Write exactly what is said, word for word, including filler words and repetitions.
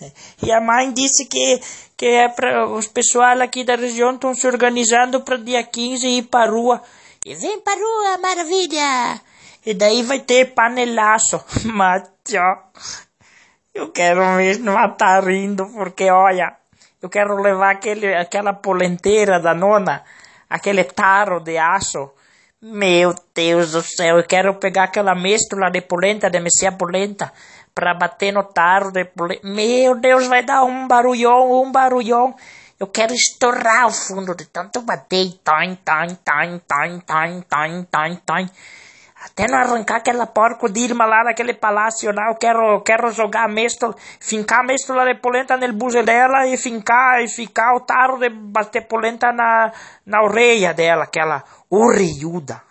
E a mãe disse que, que é para os pessoal aqui da região estão se organizando para dia quinze ir para rua. E vem para rua, maravilha! E daí vai ter panelaço. Mas, ó, eu quero mesmo matar rindo, porque, olha, eu quero levar aquele, aquela polenteira da nona, aquele taro de aço. Meu Deus do céu, eu quero pegar aquela mescla de polenta, de mexer polenta, para bater no taro de polenta. Meu Deus, vai dar um barulhão, um barulhão. Eu quero estourar o fundo de tanto bater. Tain, tain, tain, tain, tain, tain, tain, tain. Até não arrancar aquela porco de Irma lá naquele palácio, não. Eu quero, eu quero jogar a mescla, fincar a mescla de polenta no buzo dela e fincar, e ficar o taro de bater polenta na, na orelha dela, aquela orelhuda.